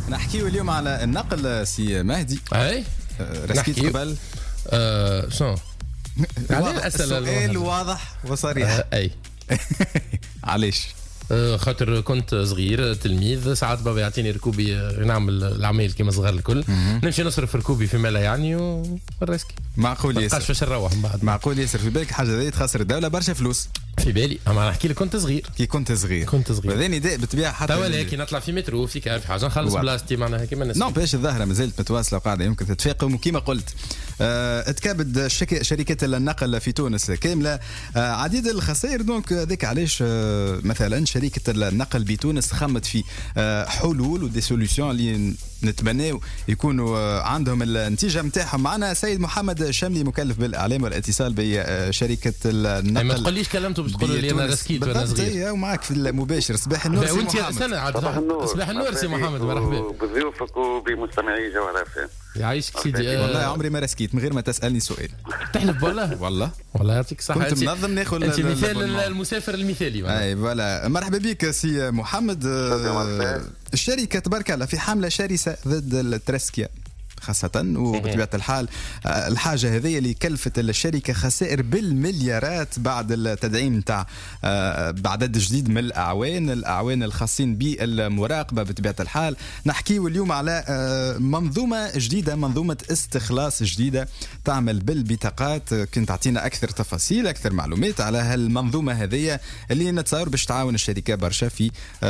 نحكيو اليوم على النقل سي مهدي. اي رسكيت قبل شنو السؤال واضح وصريح. اي علاش؟ خاطر كنت صغير تلميذ، ساعات بابا يعطيني ركوبي نعمل العمايل كيما صغار الكل، نمشي نصرف ركوبي فيما لا يعني والرسكي معقول ياسر. ما فاش نروح من بعد. معقول ياسر. في بالك حاجه ذي تخسر الدوله برشا فلوس؟ في بالي، اما نحكي لك كنت صغير. كي كنت صغير هذا نداء بالطبيعه حتى توا لكن نطلع في مترو في كار في حاجه نخلص بلاصتي معناها كيما الناس. نو باش الظاهره مازالت متواصله وقاعده يمكن تتفاقم، وكما قلت تكابد شركات النقل في تونس كامله عديد الخسائر. دونك هذاك علاش مثلا شركه النقل بتونس خمت في حلول ودي سوليسيون اللي نتمناو يكونوا عندهم النتيجه نتاعهم. معنا سيد محمد شملي مكلف بالاعلام والاتصال بشركه النقل. ما تقوليش كلمته باش تقول لي انا رسكيت وانا صغير. ومعك في المباشر. صباح النور سي محمد. صباح النور سي محمد، مرحبا بضيوفك وبمستمعي جوهر FM. يعيشك سيدي. والله عمري ما رسكيت من غير ما تسالني سؤال. تحلف والله والله يعطيك الصحه. كنت منظم ناخذ انت مثال المسافر المثالي. اي فوالا. مرحبا بك سي محمد. الشركه تبارك الله في حمله شرسه ضد الترسكيا خاصة، وبطبيعة الحال الحاجة هذه اللي كلفت الشركة خسائر بالمليارات بعد التدعيم نتاع بعدد جديد من الأعوان الخاصين بالمراقبة. بطبيعة الحال نحكيو اليوم على منظومة جديدة، منظومة استخلاص جديدة تعمل بالبطاقات. كنت تعطينا أكثر تفاصيل أكثر معلومات على هالمنظومة هذه اللي نتصور باش تعاون الشركة برشا في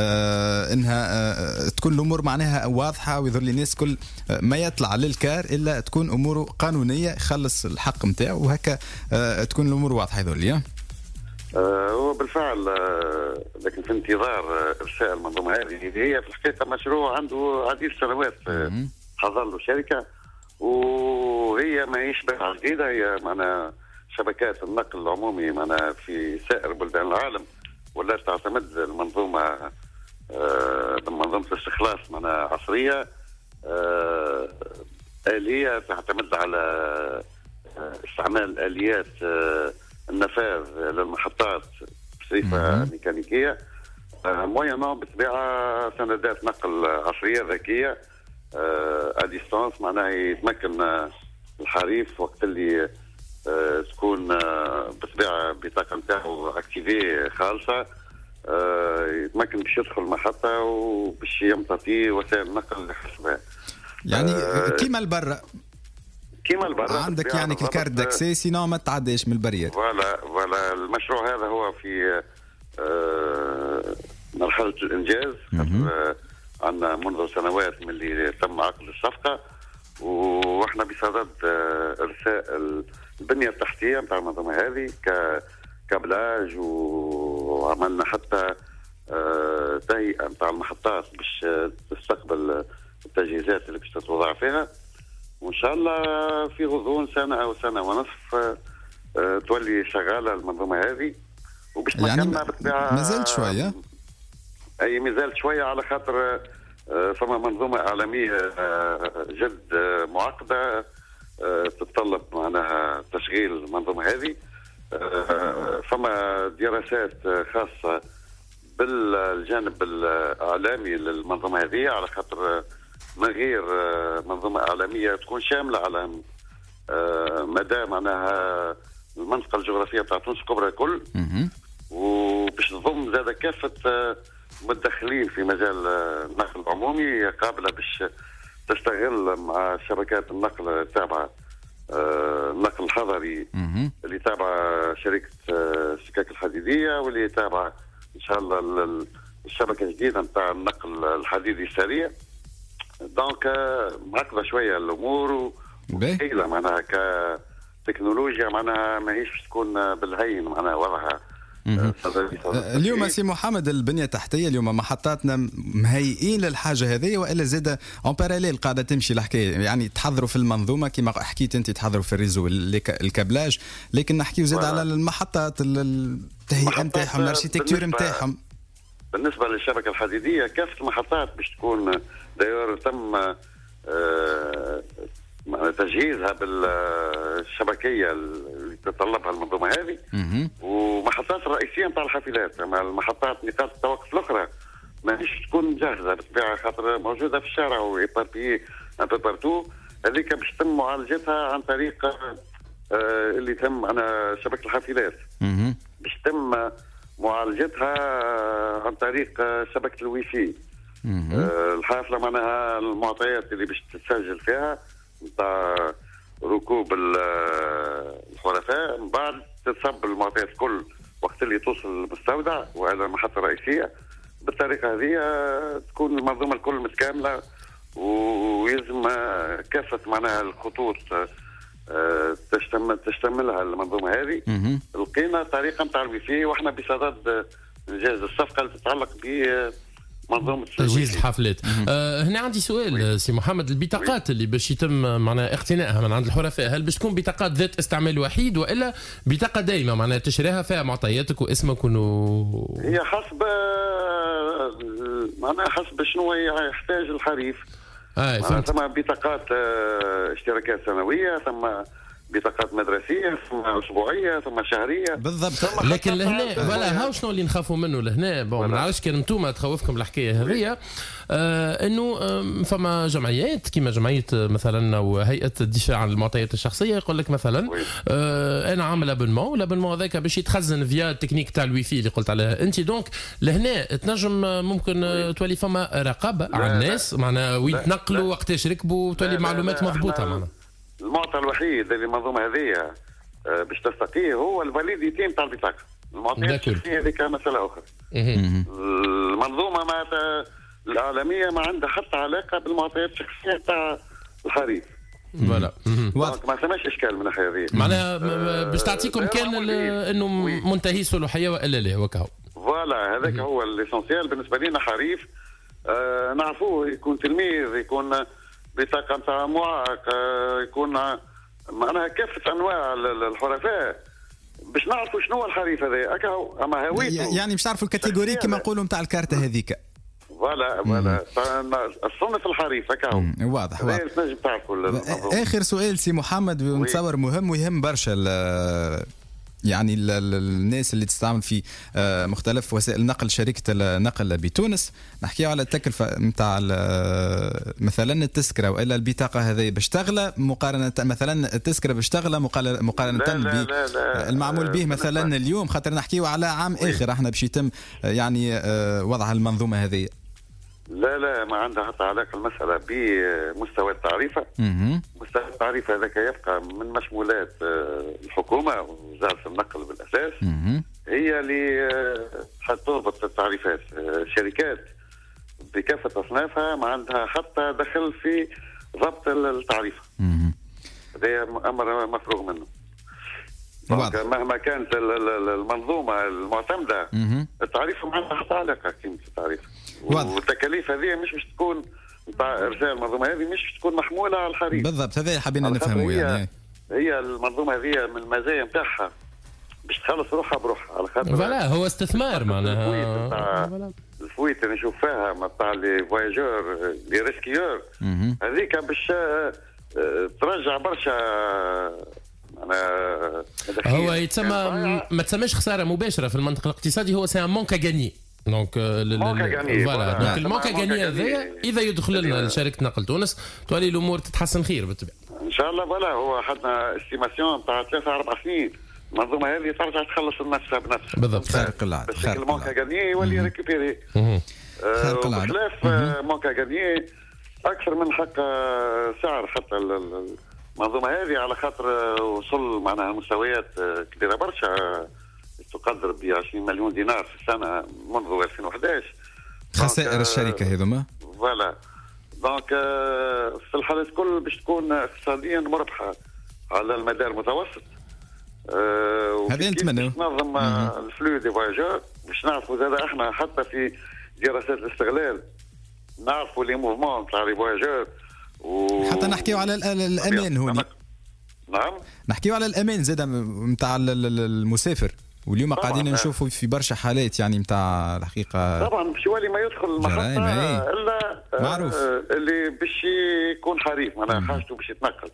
إنها تكون الأمور معناها واضحة، ويظهر للناس كل ما يطلع للكار الا تكون اموره قانونيه، يخلص الحق نتاعو، وهكا تكون الامور واضحه. هذول وبالفعل لكن في انتظار ارساء المنظومه هذه اللي هي في الحقيقه مشروع عنده عديد السنوات حضر له شركه، وهي ما هيش بقعه جديده، هي معنا شبكات النقل العمومي معنا في سائر بلدان العالم ولا تعتمد المنظومه منظومه الاستخلاص معنا عصريه آلية تعتمد على استعمال آليات النفاذ للمحطات بصفة ميكانيكية موينة بالطبيعة سندات نقل عصرية ذكية أديستانس، معناها يتمكن الحريف وقت اللي تكون بالطبيعة بطاقة نتاعو اكتيفي خالصة يتمكن باش يدخل المحطة وباش يمتطي وسائل النقل اللي حسبها. يعني كيما البرة عندك يعني الكارت داكسي سينو ما تعداش من البريات. فوالا المشروع هذا هو في مرحلة الإنجاز. عندنا منذ سنوات من اللي تم عقد الصفقة، واحنا بصدد إرساء البنية التحتية نتاع المنظومة هذه كابلاج، وعملنا حتى تهيئة نتاع المحطات باش تستقبل التجهيزات اللي باش تتوضع فيها، وان شاء الله في غضون سنه او سنه ونصف تولي شغاله المنظومه هذه، وباش يعني ما زالت شويه. اي ما زالت شويه على خاطر فما منظومه اعلاميه جد معقده تتطلب معناها تشغيل المنظومه هذه. فما دراسات خاصه بالجانب الاعلامي للمنظومه هذه على خاطر من غير منظومة إعلامية تكون شاملة على مدى معناها المنطقة الجغرافية بتاع تونس الكبرى الكل، وباش تضم زاد كافة متدخلين في مجال النقل العمومي قابلة باش تستغل مع شبكات النقل التابعة النقل الحضري اللي تابعة شركة السكك الحديدية، واللي تابعة إن شاء الله الشبكة الجديدة نتاع النقل الحديدي السريع. دونك معقده شويه الامور وثقيله معناها كتكنولوجيا معناها ماهيش تكون بالهين معناها وضعها. اليوم سي محمد البنيه التحتيه اليوم محطاتنا مهيئين للحاجه هذه، والا زاده اون باراليل قاعده تمشي الحكايه؟ يعني تحضروا في المنظومه كما حكيت انت، تحضروا في الريزو الكابلاج، لكن نحكيو زاد على المحطات التهيئه نتاعهم الاركيتكتور نتاعهم. بالنسبه للشبكه الحديديه كافه المحطات باش تكون داير تم تجهيزها بالشبكيه اللي تتطلبها المنظومه هذه، ومحطات رئيسيه نتاع الحافلات. اما المحطات نقاط التوقف الاخرى ماهيش تكون جاهزه بالطبيعه، خاطر موجوده في الشارع وإيباربيي ان بو بارتو. هذيك باش تم معالجتها عن طريق اللي تم انا شبكه الحافلات. باش تم معالجتها عن طريق شبكه الوي في. الحافله معناها المعطيات اللي باش تسجل فيها نتاع ركوب الحرفاء، من بعد تتصب المعطيات الكل وقت اللي توصل المستودع وهذا المحطه الرئيسيه. بالطريقه هذه تكون المنظومه الكل متكامله، ويلزم كافه معناها الخطوط تشتملها المنظومه هذه. لقينا طريقه نتاع الوي في، واحنا بصدد انجاز الصفقه اللي تتعلق بمنظومه تجهيز الحافلات. هنا عندي سؤال سي محمد، البطاقات اللي باش يتم معناها اقتنائها من عند الحرفاء، هل باش تكون بطاقات ذات استعمال وحيد والا بطاقه دائمه معناها تشريها فيها معطياتك واسمك هي حسب معناها حسب شنو يحتاج الحريف. ثم بطاقات اشتراكات سنويه، ثم بطاقات مدرسيه، ثم اسبوعيه، ثم شهريه بالضبط. لكن لهنا فوالا هاو شنو اللي نخافوا منه لهنا. ما نعرفش كان انتم تخوفكم الحكايه هذيا، انه فما جمعيات كيما جمعيه مثلا او هيئه الدفاع عن المعطيات الشخصيه يقول لك مثلا انا عامل ابونمون، والابونمون هذاك باش يتخزن فيا التكنيك تاع الوي في اللي قلت عليها انت. دونك لهنا تنجم ممكن تولي فما رقابه على الناس معناها وين تنقلوا وقتاش ركبوا، تولي معلومات مضبوطه معناها. المعطى الوحيد اللي المنظومه هذه باش تستقيه هو الفاليديتي نتاع البطاقه. المعطيات الشخصيه هذيك مساله اخرى. المنظومه العالميه ما عندها حتى علاقه بالمعطيات الشخصيه تاع الحريف. فوالا ما ثماش اشكال من الناحيه هذه معناها باش تعطيكم كان انه منتهي صلاحيه والا لا وكهو. فوالا هذاك هو الاسونسيال بالنسبه لنا حريف. نعرفوه يكون تلميذ، يكون بطاقه نتاع معاق، يكون معناها كافه انواع الحرفاء باش نعرفوا شنو هو الحريف هذا هكا. اما هويته يعني باش تعرفوا الكاتيجوري كما نقولوا نتاع الكارته هذيك. فوالا الصنف الحريف هكا واضح. تنجم تعرفوا. اخر سؤال سي محمد، ونتصور مهم ويهم برشا يعني الناس اللي تستعمل في مختلف وسائل النقل، شركة النقل بتونس. نحكيو على التكلفة متاع مثلا التذكرة وإلا البطاقة هذه باش تغلى مقارنة، مثلا التذكرة باش تغلى مقارنة بالمعمول به مثلا اليوم، خاطر نحكيو على عام آخر احنا باش يتم يعني وضع المنظومة هذه. لا ما عندها حتى علاقة المسألة بمستوى التعريفة. مستوى التعريفة هذاك يبقى من مشمولات الحكومة ووزارة النقل بالأساس. هي اللي حتضبط التعريفات. الشركات بكافة أصنافها ما عندها حتى دخل في ضبط التعريفة. هذا أمر مفروغ منه. مهما كانت المنظومة المعتمدة التعريف ما عندها حتى علاقة قيمة التعريف. والتكاليف هذه مش باش تكون نتاع ارسال المنظومه هذه مش باش تكون محموله على الحريف. بالضبط هذا حابين نفهموا. يعني هي المنظومه هذه من المزايا نتاعها باش تخلص روحها بروحها، على خاطر فوالا هو استثمار معناها. الفويت اللي نشوف فيها نتاع لي فواياجور لي ريسكيور هذيك باش ترجع برشا. هو يتسمى ما تسمىش خساره مباشره في المنطق الاقتصادي، هو سي مونكا غاني. دونك فوالا دونك المونكا غاني هذايا اذا يدخل لنا لشركه نقل تونس تولي الامور تتحسن خير بالطبع ان شاء الله. فوالا هو حدنا استيماسيون تاع 3-4 سنين المنظومه هذه ترجع تخلص نفسها بنفسها بالضبط. خارق العاده. بس المونكا غاني يولي ريكوبيري. خارق العاده. بخلاف مونكا غاني اكثر من حق سعر حتى المنظومه هذه، على خاطر وصل معناها مستويات كبيره برشا تقدر ب 20 مليون دينار في السنه منذ 2011. خسائر الشركه هذوما. فوالا دونك في الحالات الكل باش تكون اقتصاديا مربحه على المدى المتوسط. هذا نتمنى تنظم الفلو دي فواياجور باش نعرفوا زاد احنا حتى في دراسات الاستغلال نعرفوا لي موفمون تاع لي فواياجور حتى نحكيو على الامان هوني. نعم نحكيو على الامان زاد نتاع المسافر، واليوم قاعدين نشوفوا في برشا حالات يعني نتاع الحقيقه. طبعا باش يولي ما يدخل المحطه الا معروف اللي باش يكون حريف معناها حاجته باش يتنقل.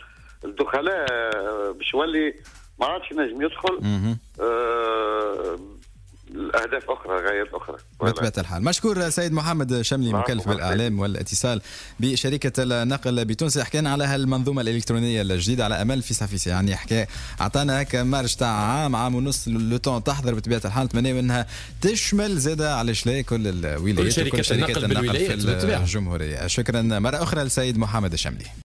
الدخلاء باش يولي ما عادش نجم يدخل الاهداف اخرى، غايات اخرى. بطبيعه الحال. مشكور سيد محمد شملي، مكلف بالاعلام والاتصال بشركه النقل بتونس. حكينا على هالمنظومه الالكترونيه الجديده على امل فيسا يعني حكى عطانا هكا مارج تاع عام ونص لو تون تحضر بطبيعه الحال. نتمنى انها تشمل زاده على لا كل الولايات وكل شركات النقل في الجمهوريه. شكرا مره اخرى للسيد محمد الشملي.